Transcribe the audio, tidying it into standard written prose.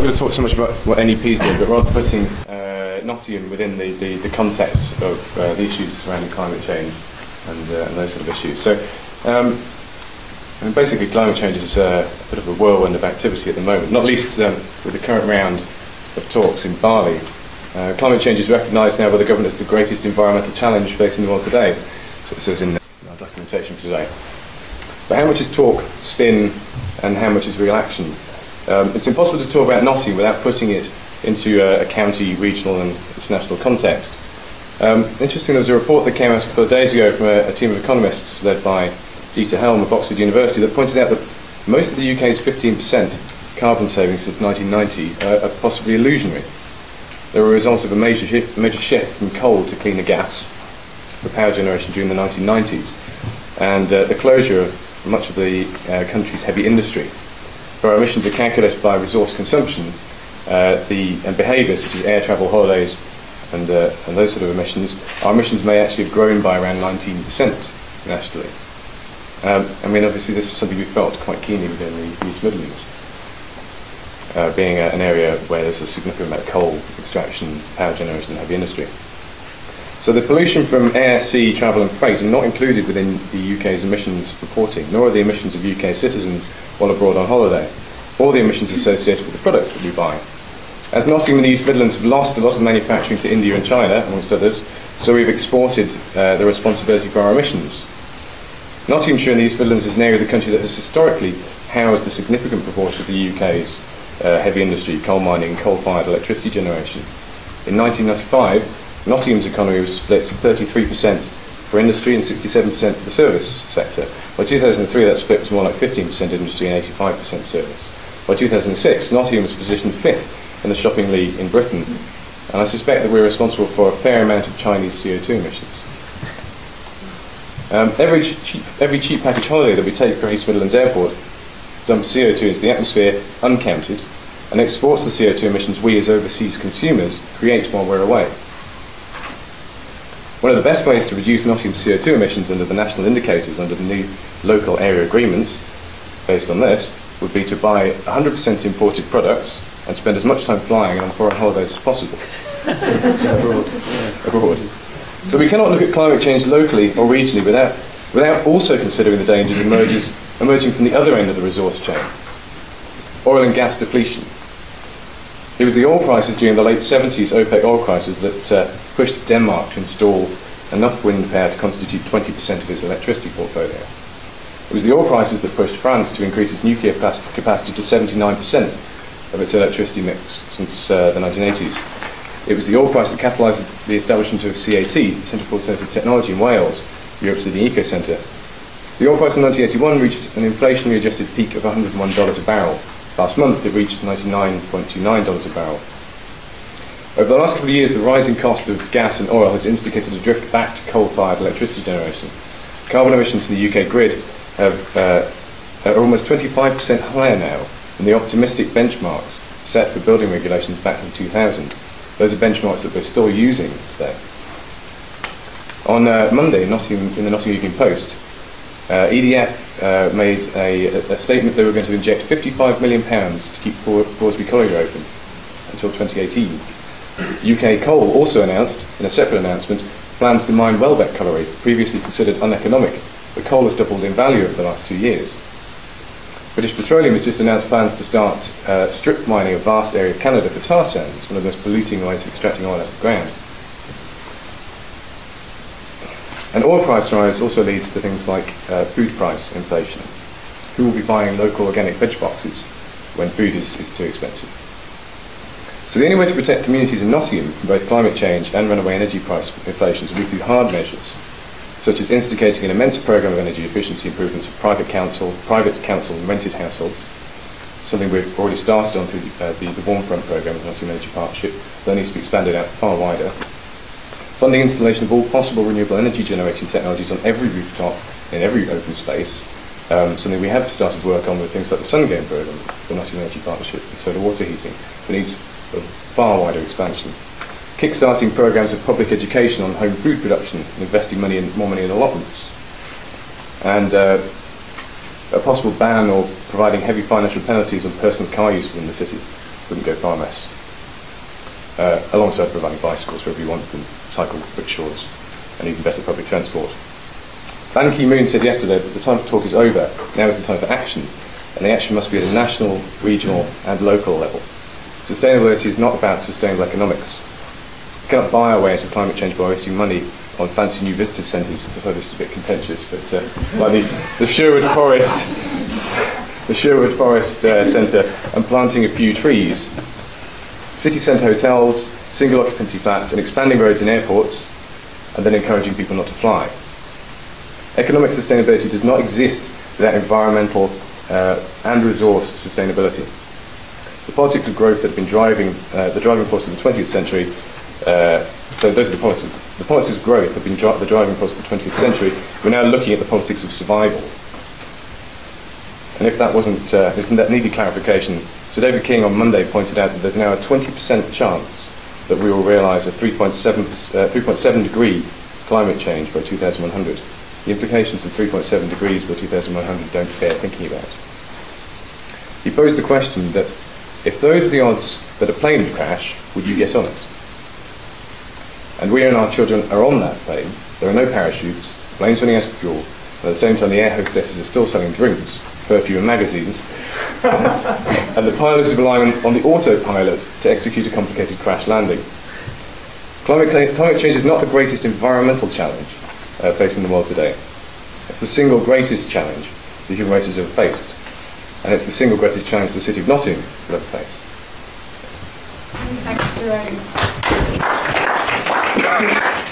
not going to talk so much about what NEPs do, but rather putting Nottingham within the context of the issues surrounding climate change and those sort of issues. So, I mean, basically, climate change is a bit of a whirlwind of activity at the moment, not least with the current round of talks in Bali. Climate change is recognised now by the government as the greatest environmental challenge facing the world today, so it says in our documentation for today. But how much is talk, spin, and how much is real action? It's impossible to talk about Nottingham without putting it into a county, regional and international context. Interesting, there was a report that came out a couple of days ago from a team of economists led by Dieter Helm of Oxford University that pointed out that most of the UK's 15% carbon savings since 1990 are possibly illusionary. They're a result of a major shift from coal to cleaner gas for power generation during the 1990s and the closure of much of the country's heavy industry. Where our emissions are calculated by resource consumption and behaviours such as air travel, holidays and those sort of emissions, our emissions may actually have grown by around 19% nationally. I mean, obviously this is something we felt quite keenly within the East Midlands, being an area where there's a significant amount of coal extraction, power generation and heavy industry. So the pollution from air, sea, travel and freight are not included within the UK's emissions reporting, nor are the emissions of UK citizens while abroad on holiday, or the emissions associated with the products that we buy. As Nottingham and the East Midlands have lost a lot of manufacturing to India and China, amongst others, so we've exported the responsibility for our emissions. Nottinghamshire and the East Midlands is an area of the country that has historically housed a significant proportion of the UK's heavy industry, coal mining, coal-fired electricity generation. In 1995, Nottingham's economy was split 33% for industry and 67% for the service sector. By 2003, that split was more like 15% industry and 85% service. By 2006, Nottingham was positioned 5th in the shopping league in Britain, and I suspect that we're responsible for a fair amount of Chinese CO2 emissions. Every cheap package holiday that we take from East Midlands Airport dumps CO2 into the atmosphere uncounted and exports the CO2 emissions we as overseas consumers create while we're away. One of the best ways to reduce Nottingham's CO2 emissions under the national indicators under the new local area agreements, based on this, would be to buy 100% imported products and spend as much time flying and on foreign holidays as possible. Abroad. So we cannot look at climate change locally or regionally without also considering the dangers emerging from the other end of the resource chain, oil and gas depletion. It was the oil prices during the late 70s OPEC oil crisis that pushed Denmark to install enough wind power to constitute 20% of its electricity portfolio. It was the oil prices that pushed France to increase its nuclear capacity to 79% of its electricity mix since the 1980s. It was the oil price that catalysed the establishment of CAT, the Centre for Alternative Technology in Wales, Europe's leading eco-centre. The oil price in 1981 reached an inflationary adjusted peak of $101 a barrel. Last month it reached $99.29 a barrel. Over the last couple of years, the rising cost of gas and oil has instigated a drift back to coal-fired electricity generation. Carbon emissions from the UK grid are almost 25% higher now than the optimistic benchmarks set for building regulations back in 2000. Those are benchmarks that we're still using today. On Monday, in the Nottingham Evening Post, EDF made a statement they were going to inject £55 million to keep Thoresby Colliery open until 2018. UK Coal also announced, in a separate announcement, plans to mine Welbeck Colliery, previously considered uneconomic, but coal has doubled in value over the last 2 years. British Petroleum has just announced plans to start strip mining a vast area of Canada for tar sands, one of the most polluting ways of extracting oil out of the ground. An oil price rise also leads to things like food price inflation. Who will be buying local organic veg boxes when food is too expensive? So the only way to protect communities in Nottingham from both climate change and runaway energy price inflation is through hard measures, such as instigating an immense programme of energy efficiency improvements for private council and rented households, something we've already started on through the Warmfront programme of the Nottingham Energy Partnership, that needs to be expanded out far wider. Funding installation of all possible renewable energy generating technologies on every rooftop, in every open space, something we have started work on with things like the Sungame programme, the Nottingham Energy Partnership, and solar water heating, but needs a far wider expansion. Kickstarting programmes of public education on home food production and investing more money in allotments. And a possible ban or providing heavy financial penalties on personal car use within the city. wouldn't go far less. Alongside providing bicycles for everyone wants them, cycle rickshaws, and even better public transport. Ban Ki-moon said yesterday that the time for talk is over, now is the time for action, and the action must be at a national, regional and local level. Sustainability is not about sustainable economics. You cannot buy our way into climate change by wasting money on fancy new visitor centres. I thought this is a bit contentious, but like the Sherwood Forest Centre and planting a few trees. City centre hotels, single occupancy flats and expanding roads and airports, and then encouraging people not to fly. Economic sustainability does not exist without environmental and resource sustainability. The politics of growth that have been driving the driving force of the 20th century, so those are the policies. The politics of growth have been the driving force of the 20th century. We're now looking at the politics of survival. And if that wasn't, if that needed clarification, Sir David King on Monday pointed out that there's now a 20% chance that we will realise a 3.7 degree climate change by 2100. The implications of 3.7 degrees by 2100 don't bear thinking about. He posed the question that if those are the odds that a plane would crash, would you get on it? And we and our children are on that plane. There are no parachutes, the plane's running out of fuel, and at the same time the air hostesses are still selling drinks, perfume and magazines, and the pilot is relying on the autopilot to execute a complicated crash landing. Climate change is not the greatest environmental challenge facing the world today. It's the single greatest challenge the human race has ever faced, and it's the single greatest challenge the city of Nottingham will ever face. Thanks, Jerome.